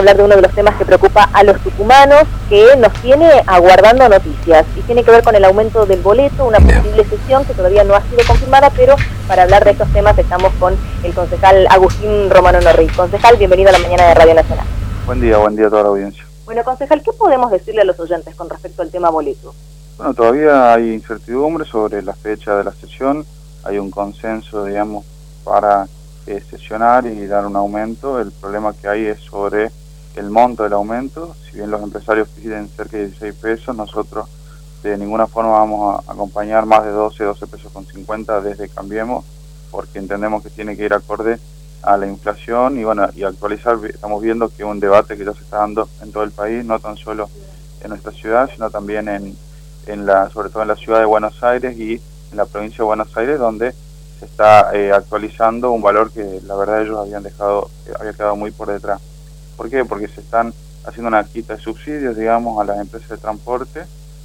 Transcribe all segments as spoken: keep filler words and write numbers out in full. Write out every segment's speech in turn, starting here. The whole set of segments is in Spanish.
hablar de uno de los temas que preocupa a los tucumanos, que nos tiene aguardando noticias, y tiene que ver con el aumento del boleto, una posible sesión que todavía no ha sido confirmada, pero para hablar de estos temas estamos con el concejal Agustín Romano Norri. Concejal, bienvenido a la mañana de Radio Nacional. Buen día, buen día a toda la audiencia. Bueno, concejal, ¿qué podemos decirle a los oyentes con respecto al tema boleto? Bueno, todavía hay incertidumbre sobre la fecha de la sesión, hay un consenso, digamos, para eh, sesionar y dar un aumento. El problema que hay es sobre el monto del aumento. Si bien los empresarios piden cerca de dieciséis pesos, nosotros de ninguna forma vamos a acompañar más de doce, doce pesos con cincuenta desde Cambiemos, porque entendemos que tiene que ir acorde a la inflación y bueno, y actualizar. Estamos viendo que es un debate que ya se está dando en todo el país, no tan solo en nuestra ciudad, sino también en, en la, sobre todo en la ciudad de Buenos Aires y en la provincia de Buenos Aires, donde se está eh, actualizando un valor que la verdad ellos habían dejado, eh, había quedado muy por detrás. ¿Por qué? Porque se están haciendo una quita de subsidios, digamos, a las empresas de transporte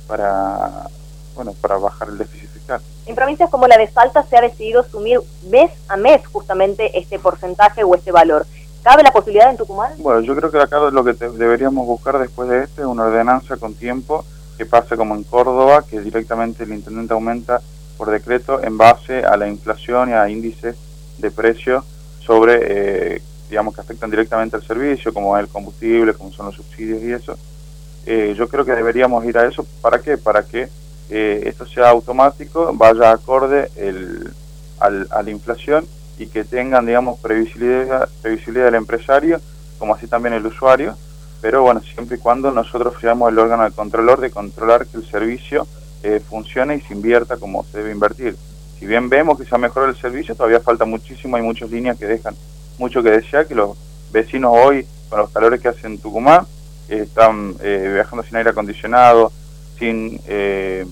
para, bueno, para bajar el déficit fiscal. En provincias como la de Salta se ha decidido asumir mes a mes justamente este porcentaje o este valor. ¿Cabe la posibilidad en Tucumán? Bueno, yo creo que acá lo que te, deberíamos buscar después de este es una ordenanza con tiempo que pase como en Córdoba, que directamente el intendente aumenta por decreto en base a la inflación y a índices de precios sobre, eh, digamos, que afectan directamente al servicio, como es el combustible, como son los subsidios y eso. Eh, yo creo que deberíamos ir a eso. ¿Para qué? Para que eh, esto sea automático, vaya acorde el, al, a la inflación y que tengan, digamos, previsibilidad, previsibilidad del empresario, como así también el usuario, pero bueno, siempre y cuando nosotros seamos el órgano de controlor de controlar que el servicio Eh, funcione y se invierta como se debe invertir. Si bien vemos que se ha mejorado el servicio, todavía falta muchísimo, hay muchas líneas que dejan mucho que desear, que los vecinos hoy, con los calores que hacen en Tucumán, eh, están eh, viajando sin aire acondicionado, sin eh,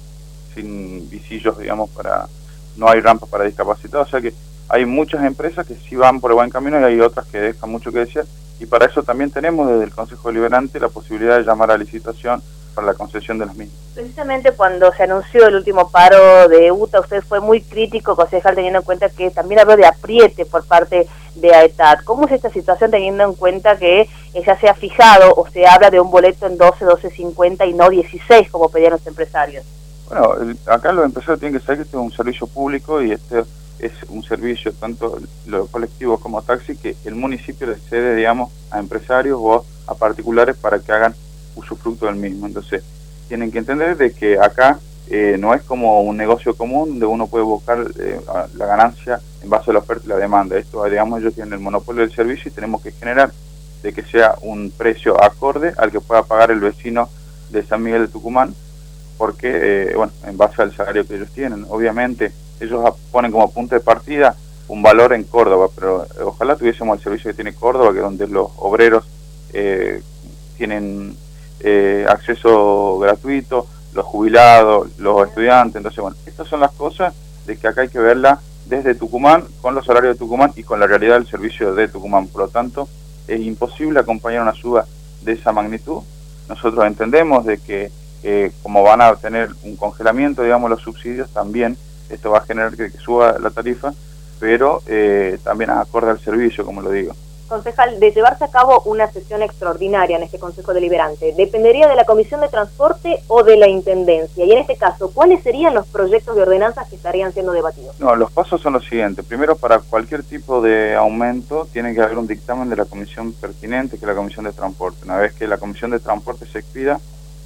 sin visillos, digamos, para no hay rampas para discapacitados, o sea que hay muchas empresas que sí van por el buen camino y hay otras que dejan mucho que desear, y para eso también tenemos desde el Consejo Deliberante la posibilidad de llamar a licitación para la concesión de las mismas. Precisamente cuando se anunció el último paro de U T A, usted fue muy crítico, concejal, teniendo en cuenta que también habló de apriete por parte de AETAT. ¿Cómo es esta situación teniendo en cuenta que ya se ha fijado o se habla de un boleto en doce, doce cincuenta y no dieciséis como pedían los empresarios? Bueno, el, acá los empresarios tienen que saber que este es un servicio público y este es un servicio, tanto los colectivos como taxi, que el municipio le cede, digamos, a empresarios o a particulares para que hagan usufructo del mismo. Entonces tienen que entender de que acá eh, no es como un negocio común donde uno puede buscar eh, la ganancia en base a la oferta y la demanda. Esto, digamos, ellos tienen el monopolio del servicio y tenemos que generar de que sea un precio acorde al que pueda pagar el vecino de San Miguel de Tucumán, porque eh, bueno, en base al salario que ellos tienen. Obviamente ellos ponen como punto de partida un valor en Córdoba, pero eh, ojalá tuviésemos el servicio que tiene Córdoba, que donde los obreros eh, tienen Eh, acceso gratuito, los jubilados, los estudiantes. Entonces, bueno, estas son las cosas de que acá hay que verla desde Tucumán, con los salarios de Tucumán y con la realidad del servicio de Tucumán. Por lo tanto, es imposible acompañar una suba de esa magnitud. Nosotros entendemos de que eh, como van a tener un congelamiento, digamos, los subsidios, también esto va a generar que, que suba la tarifa, pero eh, también acorde al servicio, como lo digo. Concejal, de llevarse a cabo una sesión extraordinaria en este Consejo Deliberante, ¿dependería de la Comisión de Transporte o de la Intendencia? Y en este caso, ¿cuáles serían los proyectos de ordenanzas que estarían siendo debatidos? No, los pasos son los siguientes. Primero, para cualquier tipo de aumento, tiene que haber un dictamen de la comisión pertinente, que es la Comisión de Transporte. Una vez que la Comisión de Transporte se expida,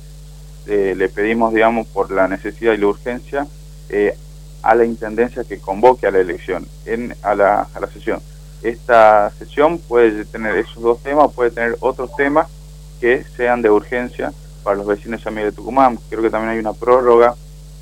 eh, le pedimos, digamos, por la necesidad y la urgencia, eh, a la Intendencia que convoque a la elección, en, a, la, a la sesión. Esta sesión puede tener esos dos temas, puede tener otros temas que sean de urgencia para los vecinos de San Miguel de Tucumán. Creo que también hay una prórroga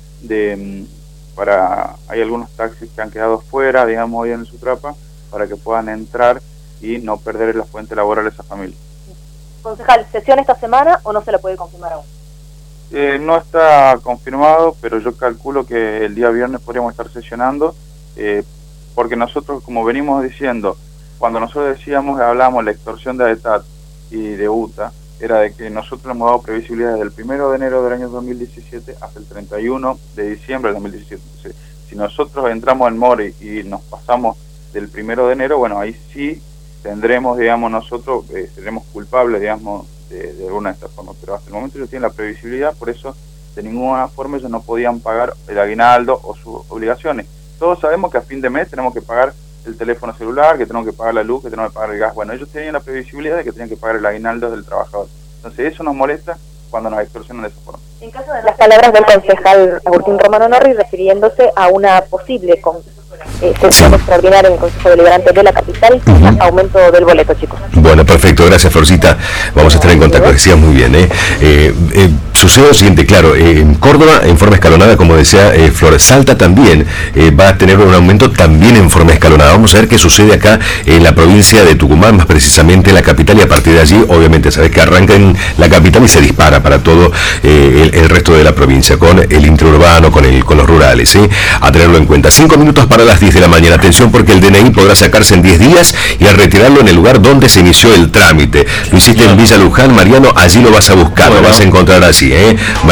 de para hay algunos taxis que han quedado fuera, digamos, hoy en Sutrapa, para que puedan entrar y no perder la fuente laboral de esa familia. Concejal, ¿sesión esta semana o no se la puede confirmar aún? Eh, no está confirmado, pero yo calculo que el día viernes podríamos estar sesionando, eh, porque nosotros, como venimos diciendo, cuando nosotros decíamos, hablábamos de la extorsión de AETAT y de U T A, era de que nosotros hemos dado previsibilidad desde el primero de enero del año dos mil diecisiete hasta el treinta y uno de diciembre del dos mil diecisiete. Entonces, si nosotros entramos en Mori y nos pasamos del primero de enero, bueno, ahí sí tendremos, digamos, nosotros, eh, seremos culpables, digamos, de, de alguna de estas formas, pero hasta el momento ellos tienen la previsibilidad, por eso de ninguna forma ellos no podían pagar el aguinaldo o sus obligaciones. Todos sabemos que a fin de mes tenemos que pagar el teléfono celular, que tenemos que pagar la luz, que tenemos que pagar el gas. Bueno, ellos tenían la previsibilidad de que tenían que pagar el aguinaldo del trabajador. Entonces eso nos molesta cuando nos extorsionan de esa forma. En caso de las palabras del concejal Agustín Romano Norri refiriéndose a una posible con, eh, sesión extraordinaria en el Consejo Deliberante de la capital, uh-huh. aumento del boleto, chicos. Bueno, perfecto, gracias Florcita, vamos a estar en contacto, decías muy bien, ¿eh? Eh, eh, sucede lo siguiente, claro, eh, en Córdoba en forma escalonada, como decía eh, Flor, Salta también eh, va a tener un aumento también en forma escalonada. Vamos a ver qué sucede acá en la provincia de Tucumán, más precisamente en la capital, y a partir de allí, obviamente, sabes que arranca en la capital y se dispara para todo eh, el, el resto de la provincia, con el interurbano, con, el, con los rurales, ¿eh? A tenerlo en cuenta. Cinco minutos para las diez de la mañana, atención porque el D N I podrá sacarse en diez días y al retirarlo en el lugar donde se inició el trámite. Lo hiciste en Villa Luján, Mariano, allí lo vas a buscar, lo vas a encontrar allí, ¿eh?